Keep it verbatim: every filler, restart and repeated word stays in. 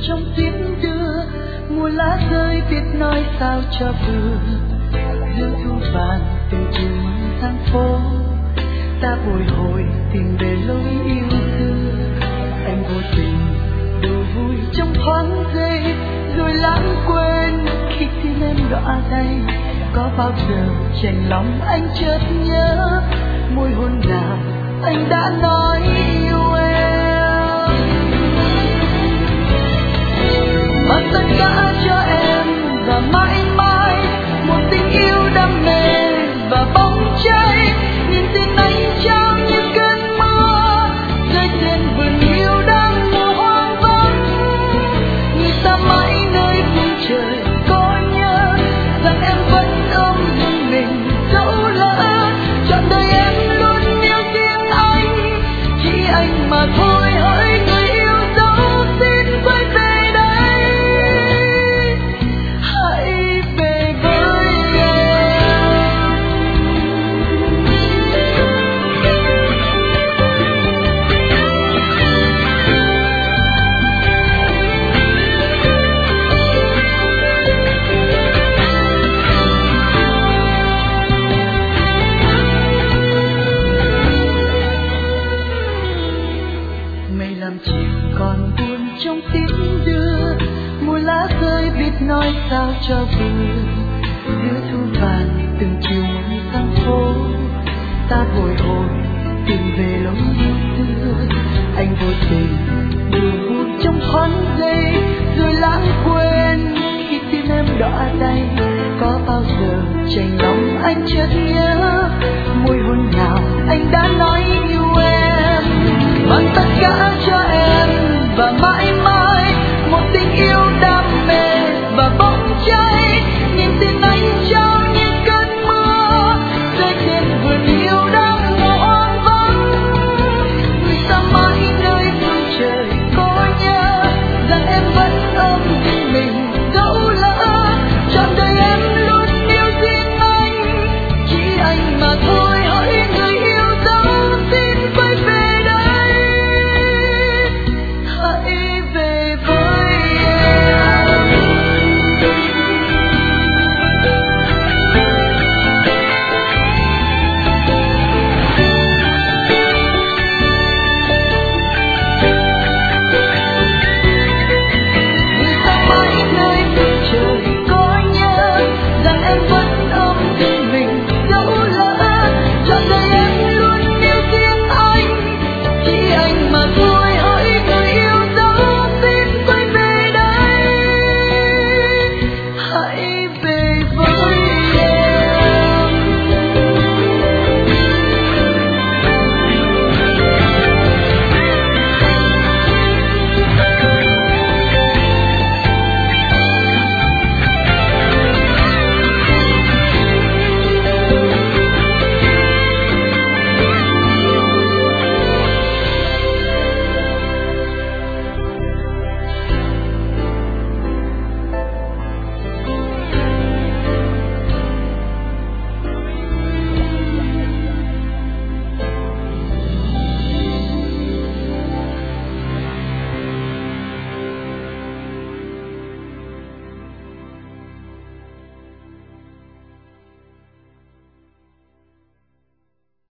trong tiếng đưa, mùa lá rơi biết nói sao cho vừa. Giữa thu vàng từng chiều mưa sang phố, ta bồi hồi tìm về lối yêu xưa. Anh vô tình đùa vui trong thoáng giây, rồi lãng quên khi tim em đọa tay. Có bao giờ chạnh lòng anh chợt nhớ môi hôn nào anh đã nói yêu em, mang tất cả cho em và mãi mãi một tình yêu đam mê và bóng cháy. Nhìn tin anh trao như cơn mưa rơi trên vườn yêu đang mùa hoang vắng. Người ta mãi nơi phương trời có nhớ rằng em vẫn ôm riêng mình, dẫu lỡ trọn đời em luôn yêu riêng anh. Chỉ anh mà thôi hỡi người yêu dấu, xin quay về đây, hãy về với mây làm chiều còn buồn trong tiếng đưa, mùa lá rơi biết nói sao cho vừa. Giữa thu vàng từng chiều mưa sang phố, ta bồi hồi tìm về lối yêu xưa. Anh vô tình đùa vui trong thoáng giây, rồi lãng quên khi tim em đọa tay. Có bao giờ chạnh lòng anh chợt nhớ môi hôn nào anh đã nói yêu em, mang tất cả cho em và mãi mãi một tình yêu đam mê và bóng cháy. Nhìn tin anh trao như cơn mưa rơi trên vườn yêu đang mùa hoang vắng. Người ta mãi nơi phương trời có nhớ rằng em vẫn ôm riêng mình, dẫu lỡ trọn đời em luôn yêu riêng anh. Chỉ anh mà thôi hỡi người yêu dấu, xin quay về đây, hãy về với